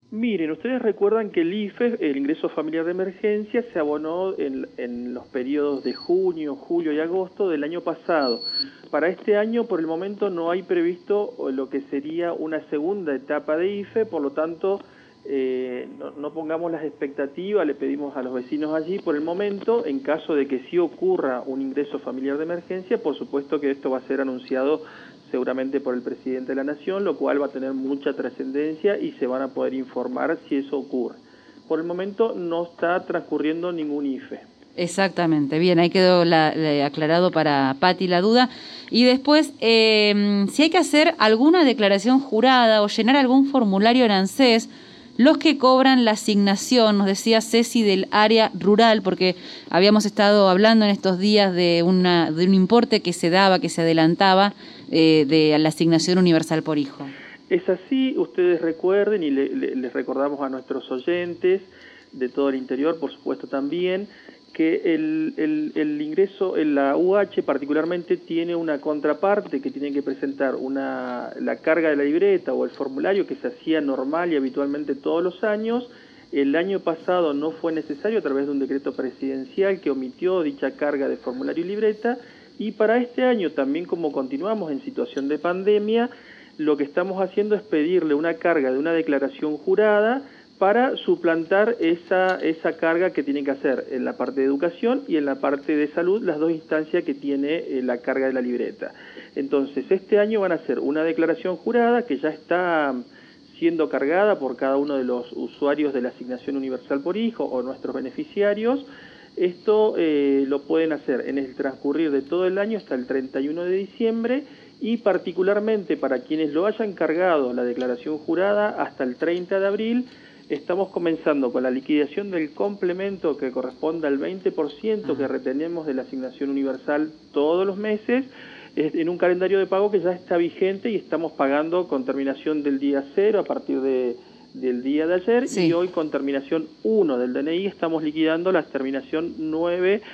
Miren, ustedes recuerdan que el IFE, el ingreso familiar de emergencia, se abonó en los periodos de junio, julio y agosto del año pasado. Para este año, por el momento, no hay previsto lo que sería una segunda etapa de IFE, por lo tanto, no pongamos las expectativas, le pedimos a los vecinos allí, por el momento, en caso de que sí ocurra un ingreso familiar de emergencia, por supuesto que esto va a ser anunciado seguramente por el presidente de la Nación, lo cual va a tener mucha trascendencia y se van a poder informar si eso ocurre. Por el momento no está transcurriendo ningún IFE. Exactamente, bien, ahí quedó aclarado para Pati la duda. Y después, si hay que hacer alguna declaración jurada o llenar algún formulario en ANSES, los que cobran la asignación, nos decía Ceci, del área rural, porque habíamos estado hablando en estos días de un importe que se daba, que se adelantaba, de la asignación universal por hijo. Es así, ustedes recuerden y les recordamos a nuestros oyentes de todo el interior, por supuesto también, que el ingreso en la UH particularmente tiene una contraparte que tienen que presentar la carga de la libreta o el formulario que se hacía normal y habitualmente todos los años. El año pasado no fue necesario a través de un decreto presidencial que omitió dicha carga de formulario y libreta, y para este año también, como continuamos en situación de pandemia, lo que estamos haciendo es pedirle una carga de una declaración jurada para suplantar esa carga que tienen que hacer en la parte de educación y en la parte de salud, las dos instancias que tiene la carga de la libreta. Entonces, este año van a hacer una declaración jurada que ya está siendo cargada por cada uno de los usuarios de la asignación universal por hijo o nuestros beneficiarios. Esto lo pueden hacer en el transcurrir de todo el año hasta el 31 de diciembre y particularmente para quienes lo hayan cargado la declaración jurada hasta el 30 de abril, estamos comenzando con la liquidación del complemento que corresponde al 20% que retenemos de la asignación universal todos los meses, en un calendario de pago que ya está vigente y estamos pagando con terminación del día 0 a partir del día de ayer, sí. Y hoy con terminación 1 del DNI estamos liquidando la terminación 1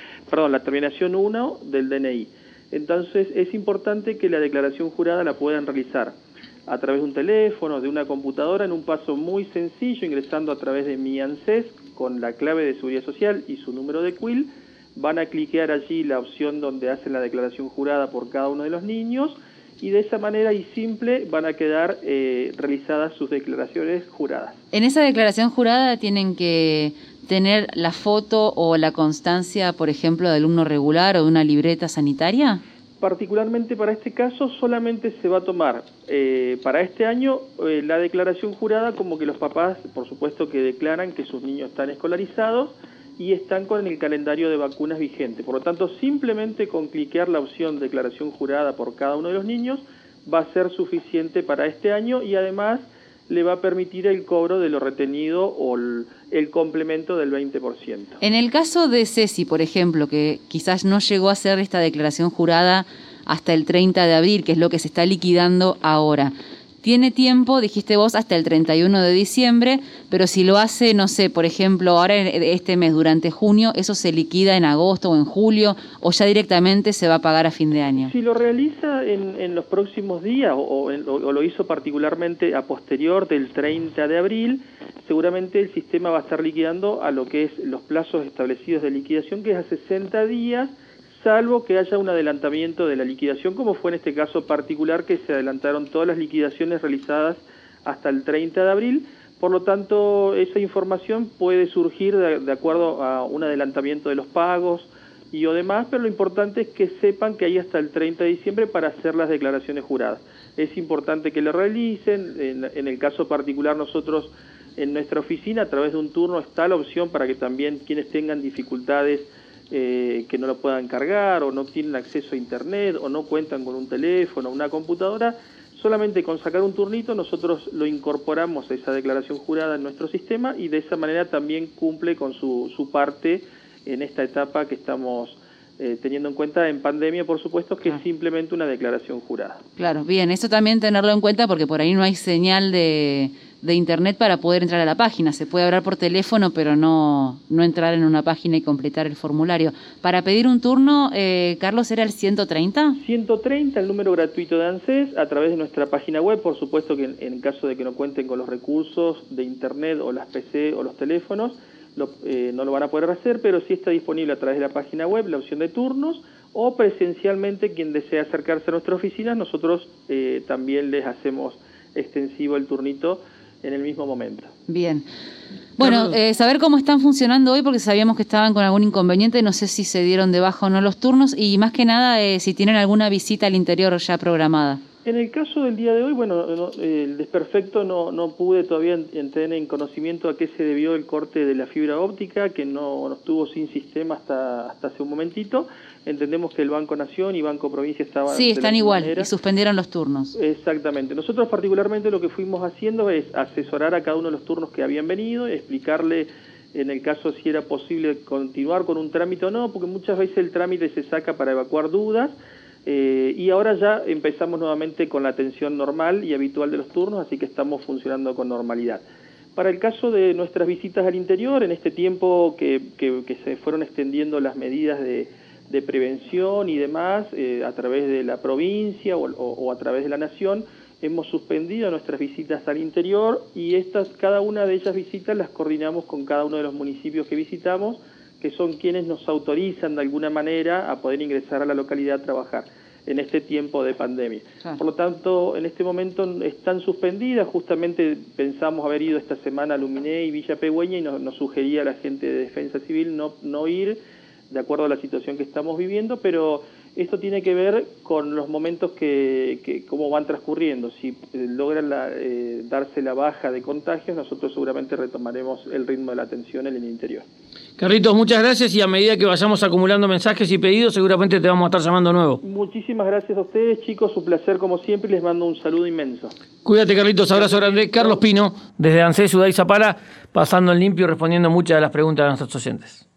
del DNI. Entonces es importante que la declaración jurada la puedan realizar a través de un teléfono, de una computadora, en un paso muy sencillo, ingresando a través de Mi ANSES con la clave de seguridad social y su número de CUIL. Van a cliquear allí la opción donde hacen la declaración jurada por cada uno de los niños y de esa manera y simple van a quedar realizadas sus declaraciones juradas. En esa declaración jurada tienen que tener la foto o la constancia, por ejemplo, de alumno regular o de una libreta sanitaria. Particularmente para este caso solamente se va a tomar para este año la declaración jurada como que los papás, por supuesto, que declaran que sus niños están escolarizados y están con el calendario de vacunas vigente. Por lo tanto, simplemente con cliquear la opción declaración jurada por cada uno de los niños va a ser suficiente para este año y además le va a permitir el cobro de lo retenido o el complemento del 20%. En el caso de Ceci, por ejemplo, que quizás no llegó a hacer esta declaración jurada hasta el 30 de abril, que es lo que se está liquidando ahora, tiene tiempo, dijiste vos, hasta el 31 de diciembre, pero si lo hace, no sé, por ejemplo, ahora este mes, durante junio, ¿eso se liquida en agosto o en julio o ya directamente se va a pagar a fin de año? Si lo realiza en los próximos días o lo hizo particularmente a posterior del 30 de abril, seguramente el sistema va a estar liquidando a lo que es los plazos establecidos de liquidación, que es a 60 días, salvo que haya un adelantamiento de la liquidación, como fue en este caso particular, que se adelantaron todas las liquidaciones realizadas hasta el 30 de abril. Por lo tanto, esa información puede surgir de acuerdo a un adelantamiento de los pagos y o demás, pero lo importante es que sepan que hay hasta el 30 de diciembre para hacer las declaraciones juradas. Es importante que lo realicen. En el caso particular, nosotros en nuestra oficina, a través de un turno, está la opción para que también quienes tengan dificultades que no lo puedan cargar o no tienen acceso a internet o no cuentan con un teléfono o una computadora, solamente con sacar un turnito nosotros lo incorporamos a esa declaración jurada en nuestro sistema y de esa manera también cumple con su parte en esta etapa que estamos teniendo en cuenta en pandemia, por supuesto, que es simplemente una declaración jurada. Claro, bien, eso también tenerlo en cuenta porque por ahí no hay señal de de internet para poder entrar a la página. Se puede hablar por teléfono, pero no entrar en una página y completar el formulario. Para pedir un turno, Carlos, ¿era el 130? 130, el número gratuito de ANSES, a través de nuestra página web. Por supuesto que en caso de que no cuenten con los recursos de internet o las PC o los teléfonos, no lo van a poder hacer, pero sí está disponible a través de la página web la opción de turnos, o presencialmente quien desea acercarse a nuestra oficina, nosotros también les hacemos extensivo el turnito en el mismo momento. Bien. Bueno, saber cómo están funcionando hoy, porque sabíamos que estaban con algún inconveniente, no sé si se dieron de baja o no los turnos, y más que nada si tienen alguna visita al interior ya programada. En el caso del día de hoy, bueno, el desperfecto no pude todavía tener en conocimiento a qué se debió el corte de la fibra óptica, que no estuvo sin sistema hasta hace un momentito. Entendemos que el Banco Nación y Banco Provincia estaban... Sí, están igual, y suspendieron los turnos. Exactamente. Nosotros particularmente lo que fuimos haciendo es asesorar a cada uno de los turnos que habían venido, explicarle en el caso si era posible continuar con un trámite o no, porque muchas veces el trámite se saca para evacuar dudas, y ahora ya empezamos nuevamente con la atención normal y habitual de los turnos, así que estamos funcionando con normalidad. Para el caso de nuestras visitas al interior, en este tiempo que se fueron extendiendo las medidas de prevención y demás, a través de la provincia o a través de la nación, hemos suspendido nuestras visitas al interior, y cada una de ellas visitas las coordinamos con cada uno de los municipios que visitamos, que son quienes nos autorizan de alguna manera a poder ingresar a la localidad a trabajar en este tiempo de pandemia. Por lo tanto, en este momento están suspendidas. Justamente pensamos haber ido esta semana a Luminé y Villa Pegüeña, y nos sugería la gente de Defensa Civil no ir, de acuerdo a la situación que estamos viviendo, pero esto tiene que ver con los momentos que cómo van transcurriendo. Si logran darse la baja de contagios, nosotros seguramente retomaremos el ritmo de la atención en el interior. Carlitos, muchas gracias, y a medida que vayamos acumulando mensajes y pedidos, seguramente te vamos a estar llamando de nuevo. Muchísimas gracias a ustedes, chicos, un placer como siempre, y les mando un saludo inmenso. Cuídate, Carlitos, abrazo grande. Carlos Pino, desde ANSES Udai Zapala, pasando en limpio, respondiendo muchas de las preguntas de nuestros oyentes.